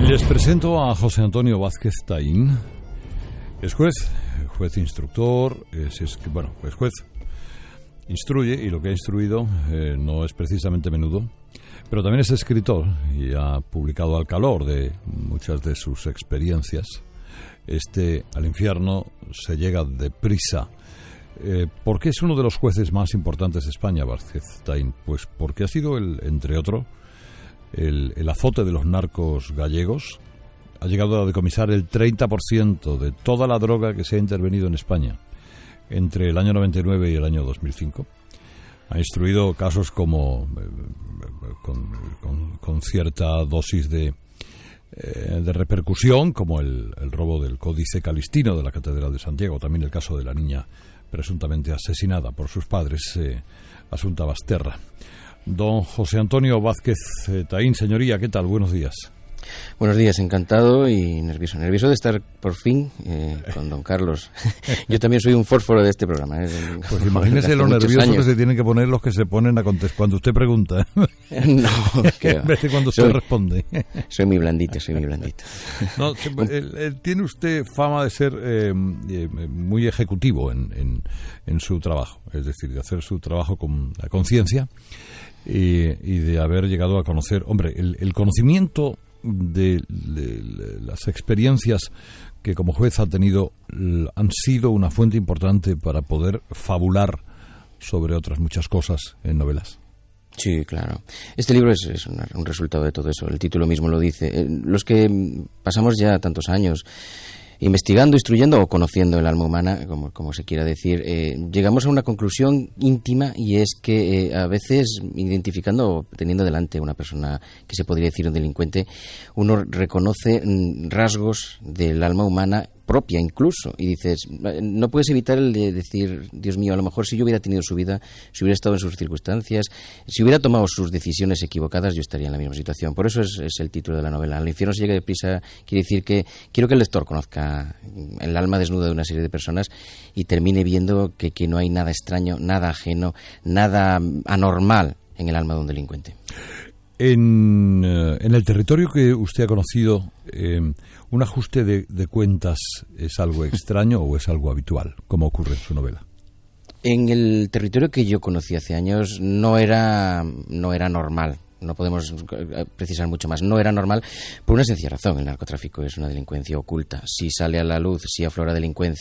Les presento a José Antonio Vázquez Taín. Es juez instructor, es juez. Instruye, y lo que ha instruido no es precisamente menudo, pero también es escritor y ha publicado al calor de muchas de sus experiencias. Al infierno se llega deprisa. ¿Por qué es uno de los jueces más importantes de España, Vázquez Taín? Pues porque ha sido, entre otros, el azote de los narcos gallegos. Ha llegado a decomisar el 30% de toda la droga que se ha intervenido en España entre el año 99 y el año 2005. Ha instruido casos como con cierta dosis de repercusión, como el robo del Códice Calistino de la Catedral de Santiago, también el caso de la niña presuntamente asesinada por sus padres, Asunta Basterra. Don José Antonio Vázquez Taín, señoría, ¿qué tal? Buenos días. Buenos días, encantado y nervioso de estar por fin con don Carlos. Yo también soy un fósforo de este programa. Pues imagínese lo nervioso que se tienen que poner los que se ponen a contestar cuando usted pregunta. No, en vez de cuando usted responde. Soy muy blandito. No, tiene usted fama de ser muy ejecutivo en su trabajo, es decir, de hacer su trabajo con la conciencia y de haber llegado a conocer, el conocimiento de las experiencias que como juez ha tenido han sido una fuente importante para poder fabular sobre otras muchas cosas en novelas. Sí, claro. Este libro es un resultado de todo eso. El título mismo lo dice. Los que pasamos ya tantos años investigando, instruyendo o conociendo el alma humana, como se quiera decir, llegamos a una conclusión íntima, y es que a veces, identificando o teniendo delante una persona que se podría decir un delincuente, uno reconoce rasgos del alma humana propia incluso, y dices, no puedes evitar el de decir, Dios mío, a lo mejor si yo hubiera tenido su vida, si hubiera estado en sus circunstancias, si hubiera tomado sus decisiones equivocadas, yo estaría en la misma situación. Por eso es el título de la novela. Al infierno se llega deprisa quiere decir que quiero que el lector conozca el alma desnuda de una serie de personas y termine viendo que no hay nada extraño, nada ajeno, nada anormal en el alma de un delincuente. En el territorio que usted ha conocido, ¿un ajuste de cuentas es algo extraño o es algo habitual, como ocurre en su novela? En el territorio que yo conocí hace años no era normal. No podemos precisar mucho más. No era normal por una sencilla razón. El narcotráfico es una delincuencia oculta. Si sale a la luz, si aflora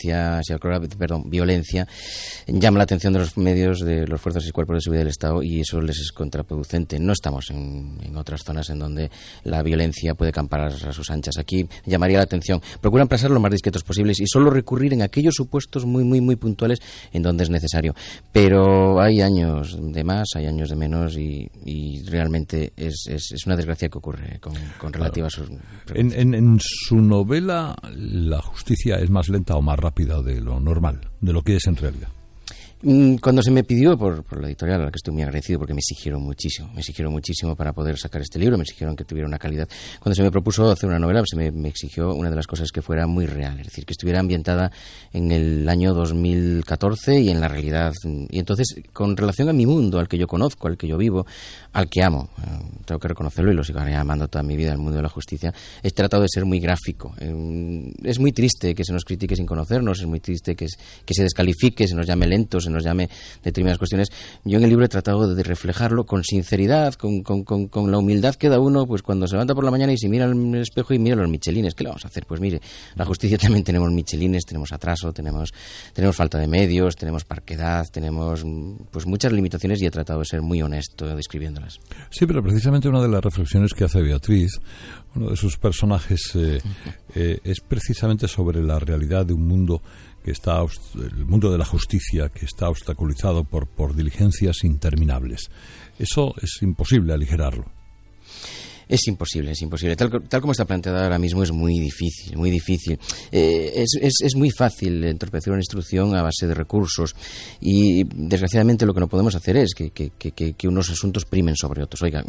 violencia, llama la atención de los medios, de los fuerzas y cuerpos de seguridad del Estado, y eso les es contraproducente. No estamos en otras zonas en donde la violencia puede campar a sus anchas. Aquí llamaría la atención. Procuran pasar lo más discretos posibles y solo recurrir en aquellos supuestos muy, muy, muy puntuales en donde es necesario. Pero hay años de más, hay años de menos, y realmente es una desgracia que ocurre con relativa en su novela, ¿la justicia es más lenta o más rápida de lo normal, de lo que es en realidad? Cuando se me pidió por la editorial, a la que estoy muy agradecido porque me exigieron muchísimo para poder sacar este libro, me exigieron que tuviera una calidad. Cuando se me propuso hacer una novela, se me exigió una de las cosas que fuera muy real, es decir, que estuviera ambientada en el año 2014 y en la realidad. Y entonces, con relación a mi mundo, al que yo conozco, al que yo vivo, al que amo, tengo que reconocerlo y lo sigo amando toda mi vida, el mundo de la justicia, he tratado de ser muy gráfico. Es muy triste que se nos critique sin conocernos, es muy triste que se descalifique, se nos llame lentos, se nos llame determinadas cuestiones. Yo en el libro he tratado de reflejarlo con sinceridad, con la humildad que da uno, pues cuando se levanta por la mañana y se mira en el espejo y mira los michelines. ¿Qué le vamos a hacer? Pues mire, la justicia también tenemos michelines, tenemos atraso, tenemos falta de medios, tenemos parquedad, tenemos pues muchas limitaciones, y he tratado de ser muy honesto describiéndolas. Sí, pero precisamente una de las reflexiones que hace Beatriz, uno de sus personajes, es precisamente sobre la realidad de un mundo el mundo de la justicia, que está obstaculizado por diligencias interminables. Eso es imposible aligerarlo. Es imposible. Tal como está planteada ahora mismo es muy difícil. Es muy fácil entorpecer una instrucción a base de recursos, y desgraciadamente lo que no podemos hacer es que unos asuntos primen sobre otros. Oiga,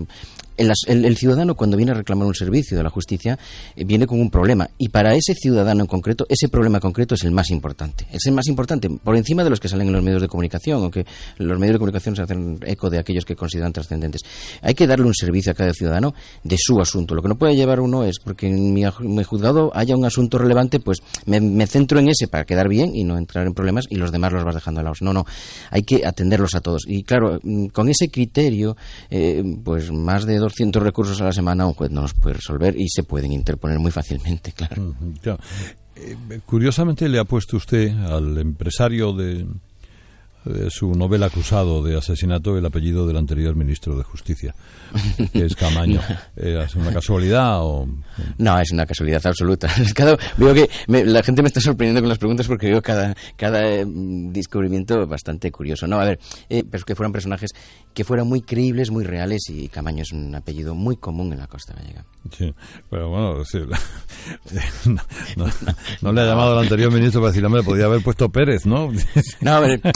el ciudadano, cuando viene a reclamar un servicio de la justicia, viene con un problema, y para ese ciudadano en concreto, ese problema concreto es el más importante. Es el más importante por encima de los que salen en los medios de comunicación, aunque los medios de comunicación se hacen eco de aquellos que consideran trascendentes. Hay que darle un servicio a cada ciudadano término de su asunto. Lo que no puede llevar uno es, porque en mi juzgado haya un asunto relevante, pues me centro en ese para quedar bien y no entrar en problemas, y los demás los vas dejando a lado. No, hay que atenderlos a todos. Y claro, con ese criterio, pues más de 200 recursos a la semana un juez no los puede resolver y se pueden interponer muy fácilmente, claro. Claro. Curiosamente le ha puesto usted al empresario de su novela acusado de asesinato el apellido del anterior ministro de Justicia, que es Caamaño. ¿Es una casualidad o...? No, es una casualidad absoluta. Veo que la gente me está sorprendiendo con las preguntas porque veo cada descubrimiento bastante curioso. No, a ver, pero que fueran personajes que fueran muy creíbles, muy reales, y Caamaño es un apellido muy común en la costa gallega. Sí, pero bueno, sí, no le ha llamado al anterior ministro para decir, hombre, podía haber puesto Pérez, ¿no? No, a ver,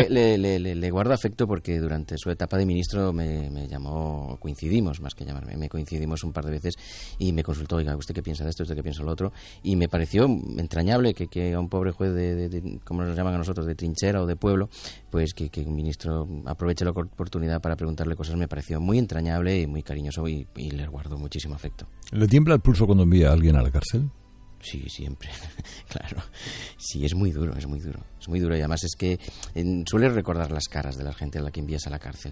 le guardo afecto porque durante su etapa de ministro me llamó, coincidimos, más que llamarme, me coincidimos un par de veces y me consultó, oiga, ¿usted qué piensa de esto? ¿Usted qué piensa de lo otro? Y me pareció entrañable que a un pobre juez de como nos llaman a nosotros, de trinchera o de pueblo, pues que un ministro aproveche la oportunidad para preguntarle cosas. Me pareció muy entrañable y muy cariñoso y le guardo muchísimo afecto. ¿Le tiembla el pulso cuando envía a alguien a la cárcel? Sí, siempre, claro. Sí, es muy duro. Es muy duro y además es que suele recordar las caras de la gente a la que envías a la cárcel.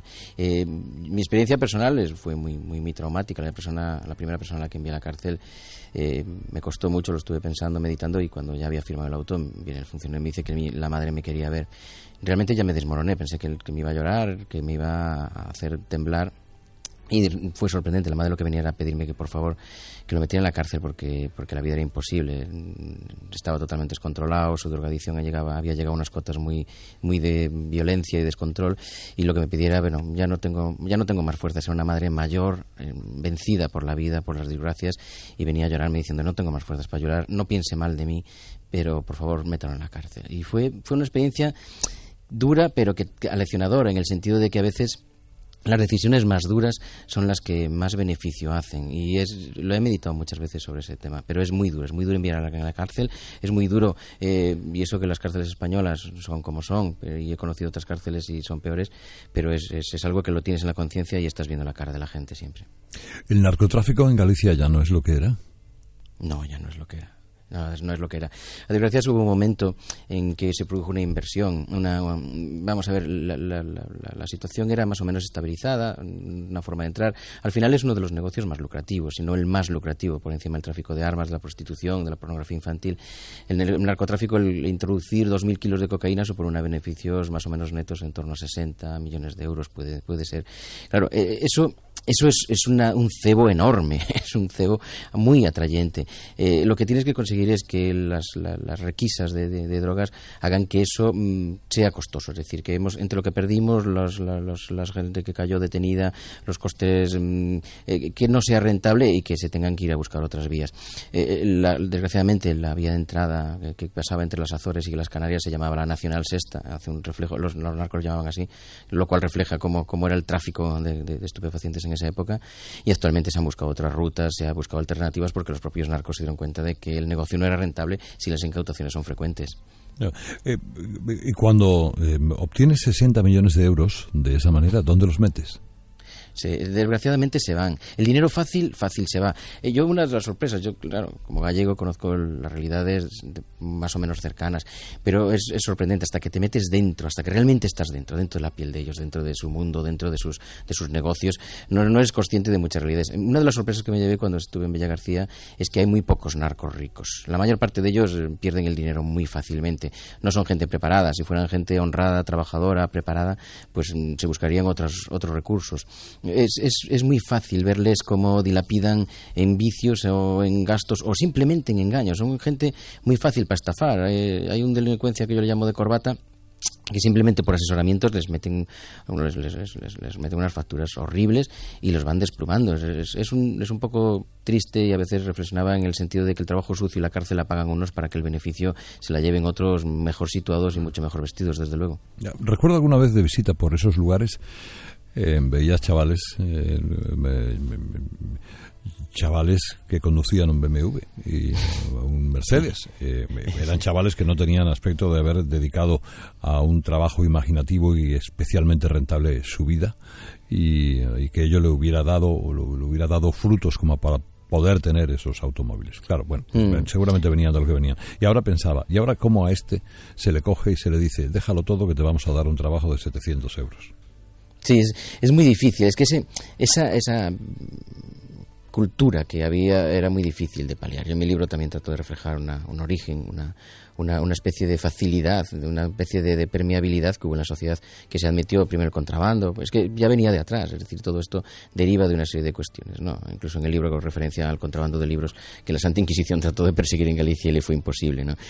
Mi experiencia personal fue muy traumática. La primera persona a la que envié a la cárcel me costó mucho, lo estuve pensando, meditando, y cuando ya había firmado el auto, viene el funcionario y me dice que la madre me quería ver. Realmente ya me desmoroné, pensé que me iba a llorar, que me iba a hacer temblar. Y fue sorprendente. La madre lo que venía era pedirme que por favor que lo metiera en la cárcel porque la vida era imposible. Estaba totalmente descontrolado, su drogadicción había llegado a unas cotas muy de violencia y descontrol, y lo que me pidiera, bueno, ya no tengo más fuerzas. Era una madre mayor, vencida por la vida, por las desgracias, y venía a llorarme diciendo, no tengo más fuerzas para llorar, no piense mal de mí, pero por favor métalo en la cárcel. Y fue una experiencia dura, pero que aleccionadora, en el sentido de que a veces las decisiones más duras son las que más beneficio hacen, y lo he meditado muchas veces sobre ese tema, pero es muy duro enviar a la cárcel, es muy duro, y eso que las cárceles españolas son como son, y he conocido otras cárceles y son peores, pero es algo que lo tienes en la conciencia y estás viendo la cara de la gente siempre. ¿El narcotráfico en Galicia ya no es lo que era? No, ya no es lo que era. No es lo que era. A desgracia hubo un momento en que se produjo una inversión. Vamos a ver, la situación era más o menos estabilizada, una forma de entrar. Al final es uno de los negocios más lucrativos, si no el más lucrativo, por encima del tráfico de armas, de la prostitución, de la pornografía infantil. El narcotráfico, el introducir 2.000 kilos de cocaína supone unos beneficios más o menos netos en torno a 60 millones de euros, puede ser. Claro, eso es un cebo enorme, es un cebo muy atrayente. Lo que tienes que conseguir es que las requisas de drogas hagan que eso sea costoso, es decir, que entre lo que perdimos, la gente que cayó detenida, los costes, que no sea rentable y que se tengan que ir a buscar otras vías. Desgraciadamente la vía de entrada que pasaba entre las Azores y las Canarias se llamaba la Nacional Sexta, hace un reflejo, los narcos lo llamaban así, lo cual refleja cómo era el tráfico de estupefacientes en esa época, y actualmente se han buscado otras rutas, se han buscado alternativas, porque los propios narcos se dieron cuenta de que el negocio no era rentable si las incautaciones son frecuentes. Y cuando obtienes 60 millones de euros de esa manera, ¿dónde los metes? Desgraciadamente se van. El dinero fácil se va. Yo, una de las sorpresas, yo claro, como gallego conozco las realidades más o menos cercanas, pero es sorprendente hasta que te metes dentro, hasta que realmente estás dentro de la piel de ellos, dentro de su mundo, dentro de sus negocios, no eres consciente de muchas realidades. Una de las sorpresas que me llevé cuando estuve en Villa García es que hay muy pocos narcos ricos. La mayor parte de ellos pierden el dinero muy fácilmente. No son gente preparada. Si fueran gente honrada, trabajadora, preparada, pues se buscarían otros recursos. Es muy fácil verles cómo dilapidan en vicios o en gastos o simplemente en engaños. Son gente muy fácil para estafar. Hay un delincuencia que yo le llamo de corbata, que simplemente por asesoramientos les meten unas facturas horribles y los van desplumando. Es un poco triste, y a veces reflexionaba en el sentido de que el trabajo sucio y la cárcel la pagan unos para que el beneficio se la lleven otros mejor situados y mucho mejor vestidos, desde luego. Recuerdo alguna vez de visita por esos lugares, veías chavales que conducían un BMW y un Mercedes. Eran chavales que no tenían aspecto de haber dedicado a un trabajo imaginativo y especialmente rentable su vida, y que ello le hubiera dado frutos como para poder tener esos automóviles. Claro, bueno, seguramente venían de lo que venían. Y ahora pensaba, ¿y ahora cómo a este se le coge y se le dice, déjalo todo que te vamos a dar un trabajo de 700 euros? Sí, es muy difícil. Es que esa cultura que había era muy difícil de paliar. Yo en mi libro también trato de reflejar un origen, una especie de facilidad, una especie de permeabilidad que hubo en la sociedad, que se admitió primero el contrabando. Pues que ya venía de atrás, es decir, todo esto deriva de una serie de cuestiones, ¿no? Incluso en el libro, con referencia al contrabando de libros, que la Santa Inquisición trató de perseguir en Galicia y le fue imposible, ¿no?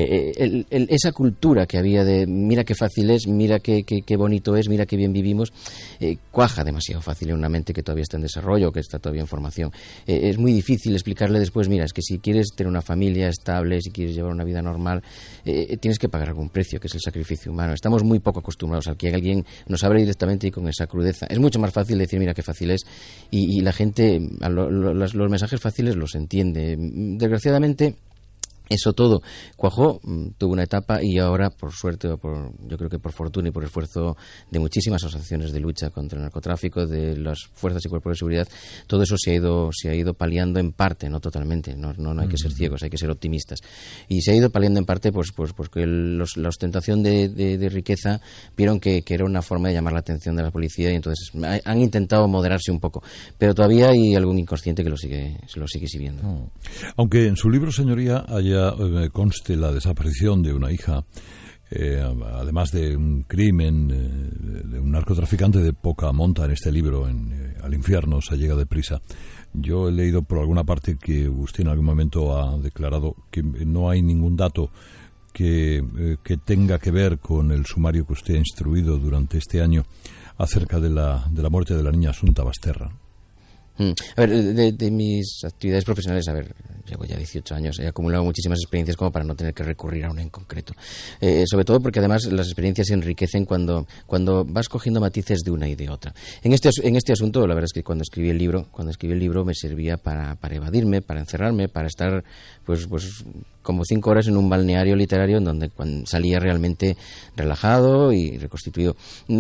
Esa cultura que había de mira qué fácil es, mira qué bonito es, mira qué bien vivimos, cuaja demasiado fácil en una mente que todavía está en desarrollo, que está todavía en formación. Es muy difícil explicarle después, mira, es que si quieres tener una familia estable, si quieres llevar una vida normal, tienes que pagar algún precio, que es el sacrificio humano. Estamos muy poco acostumbrados a que alguien nos hable directamente y con esa crudeza. Es mucho más fácil decir, mira qué fácil es, y la gente los mensajes fáciles los entiende. Desgraciadamente, eso todo cuajó, tuvo una etapa, y ahora, por suerte, yo creo que por fortuna y por esfuerzo de muchísimas asociaciones de lucha contra el narcotráfico, de las fuerzas y cuerpos de seguridad, todo eso se ha ido paliando en parte, no totalmente. No hay que ser ciegos, hay que ser optimistas. Y se ha ido paliando en parte pues porque la ostentación de riqueza vieron que era una forma de llamar la atención de la policía, y entonces han intentado moderarse un poco. Pero todavía hay algún inconsciente que lo sigue exhibiendo. Aunque en su libro, señoría, conste la desaparición de una hija, además de un crimen, de un narcotraficante de poca monta en este libro, Al infierno se llega deprisa. Yo he leído por alguna parte que usted en algún momento ha declarado que no hay ningún dato que tenga que ver con el sumario que usted ha instruido durante este año acerca de la muerte de la niña Asunta Basterra. A ver, de mis actividades profesionales, llevo ya 18 años, he acumulado muchísimas experiencias como para no tener que recurrir a una en concreto. Sobre todo porque además las experiencias se enriquecen cuando vas cogiendo matices de una y de otra. En este asunto, la verdad es que cuando escribí el libro me servía para evadirme, para encerrarme, para estar pues como 5 horas en un balneario literario en donde salía realmente relajado y reconstituido.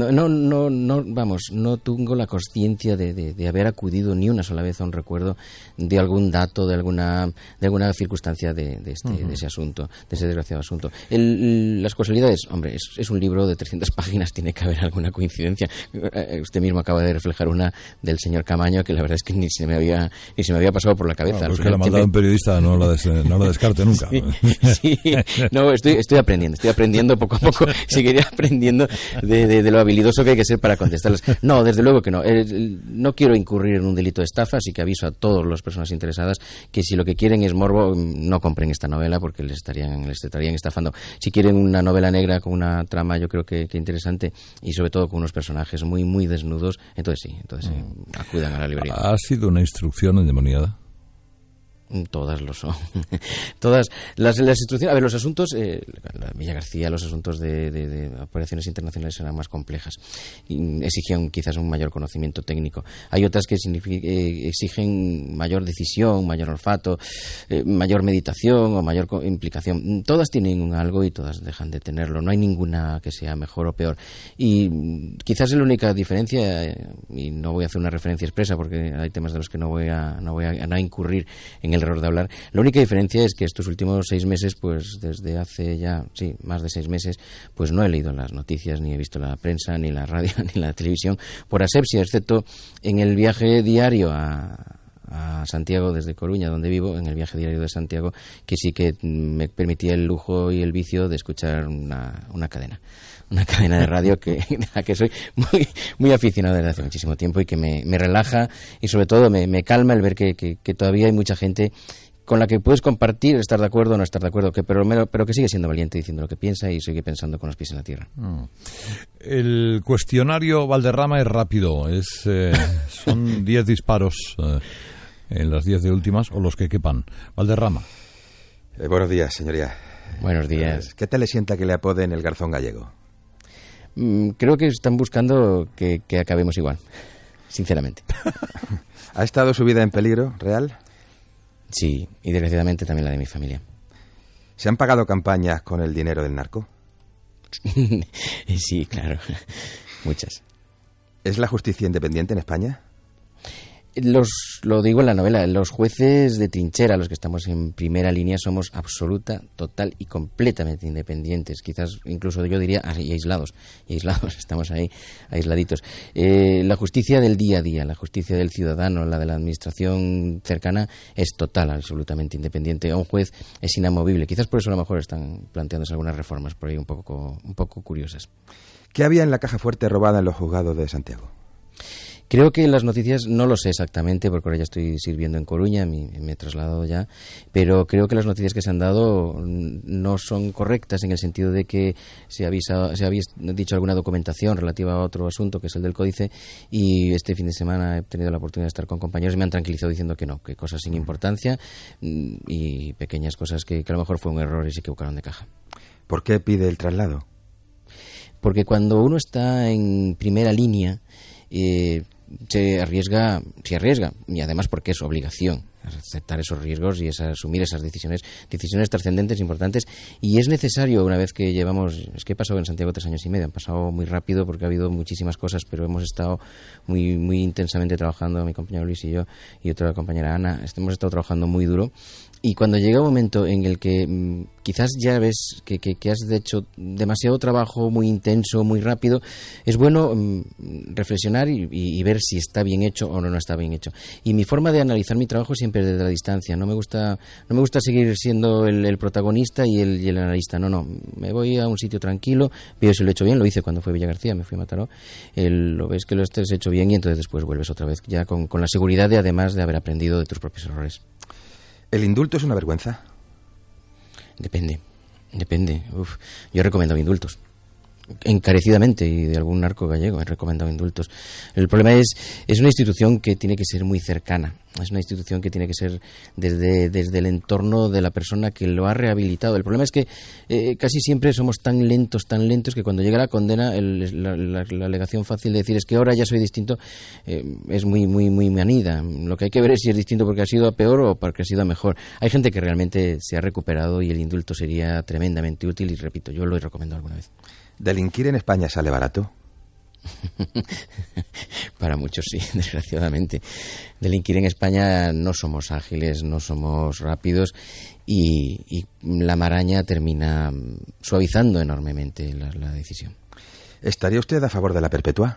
No tengo la consciencia de haber acudido ni una sola vez a un recuerdo de algún dato, de alguna circunstancia de ese asunto, de ese desgraciado asunto. Las casualidades, hombre, es un libro de 300 páginas, tiene que haber alguna coincidencia. Usted mismo acaba de reflejar una del señor Camaño, que la verdad es que ni se me había pasado por la cabeza. Pues que la maldad de un periodista no la descarte nunca. Sí. No, estoy aprendiendo poco a poco, seguiré aprendiendo de lo habilidoso que hay que ser para contestarlas. No, desde luego que no. No quiero incurrir en un delito de estafa, así que aviso a todas las personas interesadas que si lo que quieren es morbo, no compren esta novela porque les estarían estafando. Si quieren una novela negra con una trama, yo creo que interesante, y sobre todo con unos personajes muy, muy desnudos, entonces acudan a la librería. ¿Ha sido una instrucción endemoniada? Todas lo son. Todas las instrucciones. A ver, los asuntos, la Villa García, los asuntos de operaciones internacionales eran más complejas y exigían quizás un mayor conocimiento técnico. Hay otras que exigen mayor decisión, mayor olfato, mayor meditación o mayor implicación. Todas tienen un algo y todas dejan de tenerlo. No hay ninguna que sea mejor o peor. Y quizás la única diferencia, y no voy a hacer una referencia expresa porque hay temas de los que no voy a incurrir en el error de hablar. La única diferencia es que estos últimos 6 meses, pues desde hace ya, más de 6 meses, pues no he leído las noticias, ni he visto la prensa, ni la radio, ni la televisión, por asepsia, excepto en el viaje diario a Santiago desde Coruña, donde vivo, en el viaje diario de Santiago, que sí que me permitía el lujo y el vicio de escuchar una cadena de radio a la que soy muy, muy aficionado desde hace muchísimo tiempo y que me relaja y sobre todo me calma el ver que todavía hay mucha gente con la que puedes compartir, estar de acuerdo o no estar de acuerdo, pero que sigue siendo valiente diciendo lo que piensa y sigue pensando con los pies en la tierra. El cuestionario Valderrama es rápido, son 10 disparos en las 10 de últimas o los que quepan. Valderrama. Buenos días, señoría. Buenos días. ¿Qué tal le sienta que le apoden el garzón gallego? Creo que están buscando que acabemos igual, sinceramente. ¿Ha estado su vida en peligro real? Sí, y desgraciadamente también la de mi familia. ¿Se han pagado campañas con el dinero del narco? Sí, claro, muchas. ¿Es la justicia independiente en España? Lo digo en la novela, los jueces de trinchera, los que estamos en primera línea, somos absoluta, total y completamente independientes. Quizás incluso yo diría y aislados, estamos ahí aisladitos. La justicia del día a día, la justicia del ciudadano, la de la administración cercana, es total, absolutamente independiente. A un juez es inamovible. Quizás por eso a lo mejor están planteándose algunas reformas por ahí un poco curiosas. ¿Qué había en la caja fuerte robada en los juzgados de Santiago? Creo que las noticias, no lo sé exactamente, porque ahora ya estoy sirviendo en Coruña, me he trasladado ya, pero creo que las noticias que se han dado no son correctas en el sentido de que se había dicho alguna documentación relativa a otro asunto, que es el del códice, y este fin de semana he tenido la oportunidad de estar con compañeros y me han tranquilizado diciendo que no, que cosas sin importancia y pequeñas cosas que a lo mejor fue un error y se equivocaron de caja. ¿Por qué pide el traslado? Porque cuando uno está en primera línea, se arriesga, y además porque es obligación aceptar esos riesgos y asumir esas decisiones trascendentes, importantes, y es necesario una vez que es que he pasado en Santiago 3 años y medio, han pasado muy rápido porque ha habido muchísimas cosas, pero hemos estado muy, muy intensamente trabajando, mi compañero Luis y yo, y otra compañera Ana, hemos estado trabajando muy duro. Y cuando llega un momento en el que quizás ya ves que has hecho demasiado trabajo, muy intenso, muy rápido, es bueno reflexionar y ver si está bien hecho o no está bien hecho. Y mi forma de analizar mi trabajo siempre es desde la distancia. No me gusta seguir siendo el protagonista y el analista. No. Me voy a un sitio tranquilo, veo si lo he hecho bien. Lo hice cuando fui a Villa García, me fui a Mataró. Lo ves que lo has hecho bien y entonces después vuelves otra vez, ya con la seguridad de además de haber aprendido de tus propios errores. ¿El indulto es una vergüenza? Depende. Yo he recomendado indultos. Encarecidamente, y de algún narco gallego he recomendado indultos. El problema es una institución que tiene que ser muy cercana, es una institución que tiene que ser desde el entorno de la persona que lo ha rehabilitado. El problema es que casi siempre somos tan lentos que cuando llega la condena la alegación fácil de decir es que ahora ya soy distinto es muy manida. Lo que hay que ver es si es distinto porque ha sido a peor o porque ha sido a mejor. Hay gente que realmente se ha recuperado y el indulto sería tremendamente útil y repito, yo lo he recomendado alguna vez. ¿Delinquir en España sale barato? Para muchos sí, desgraciadamente. Delinquir en España no somos ágiles, no somos rápidos y la maraña termina suavizando enormemente la decisión. ¿Estaría usted a favor de la perpetua?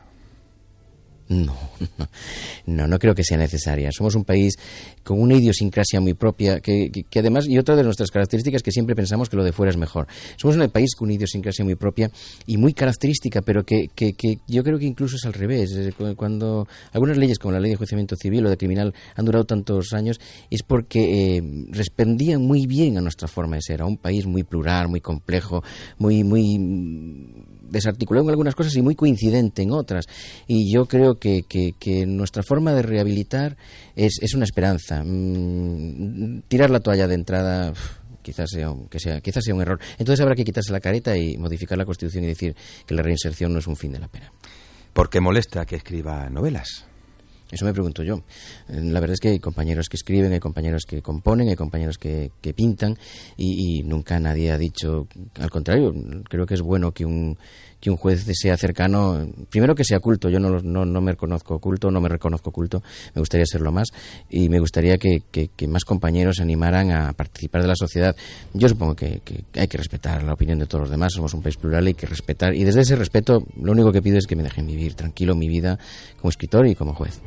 No creo que sea necesaria. Somos un país con una idiosincrasia muy propia que además, y otra de nuestras características es que siempre pensamos que lo de fuera es mejor. Somos un país con una idiosincrasia muy propia y muy característica, pero que yo creo que incluso es al revés. Cuando algunas leyes como la ley de enjuiciamiento civil o de criminal han durado tantos años es porque respondían muy bien a nuestra forma de ser, a un país muy plural, muy complejo, muy desarticulado en algunas cosas y muy coincidente en otras, y yo creo que nuestra forma de rehabilitar es una esperanza. Tirar la toalla de entrada quizás sea un error. Entonces habrá que quitarse la careta y modificar la Constitución y decir que la reinserción no es un fin de la pena. ¿Por qué molesta que escriba novelas? Eso me pregunto yo. La verdad es que hay compañeros que escriben, hay compañeros que componen, hay compañeros que pintan y nunca nadie ha dicho, al contrario, creo que es bueno que un juez sea cercano, primero que sea culto. Yo no me reconozco culto, me gustaría serlo más y me gustaría que más compañeros se animaran a participar de la sociedad. Yo supongo que hay que respetar la opinión de todos los demás, somos un país plural, hay que respetar y desde ese respeto lo único que pido es que me dejen vivir tranquilo mi vida como escritor y como juez.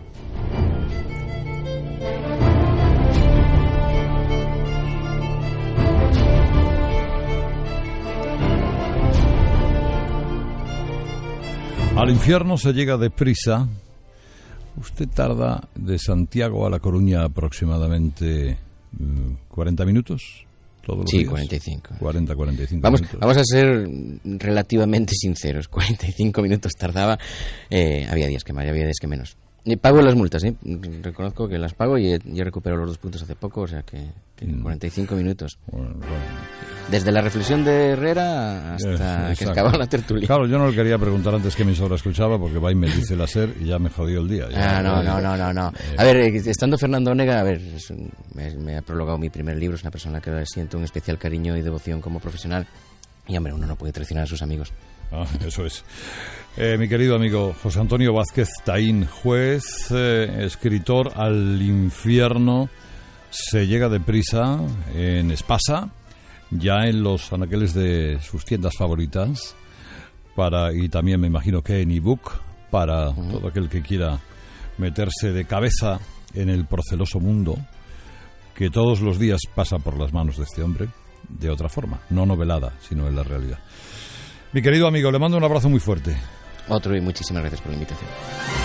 Al infierno se llega deprisa. Usted tarda de Santiago a La Coruña aproximadamente 40 minutos. Todos los días. 45. 45 minutos. Vamos a ser relativamente sinceros. 45 minutos tardaba. Había días que más, había días que menos. Pago las multas, ¿eh? Reconozco que las pago y he recuperado los 2 puntos hace poco, o sea que 45 minutos. Bueno. Desde la reflexión de Herrera hasta que acaba la tertulia. Claro, yo no le quería preguntar antes qué emisora escuchaba, porque va y me dice la SER y ya me jodió el día. No. A ver, estando Fernando Onega, a ver, me ha prologado mi primer libro, es una persona que siento un especial cariño y devoción como profesional, y hombre, uno no puede traicionar a sus amigos. Eso es. Mi querido amigo José Antonio Vázquez Taín, juez, escritor Al infierno se llega deprisa en Espasa, ya en los anaqueles de sus tiendas favoritas, y también me imagino que en ebook para todo aquel que quiera meterse de cabeza en el proceloso mundo que todos los días pasa por las manos de este hombre, de otra forma, no novelada, sino en la realidad. Mi querido amigo, le mando un abrazo muy fuerte. Otro, y muchísimas gracias por la invitación.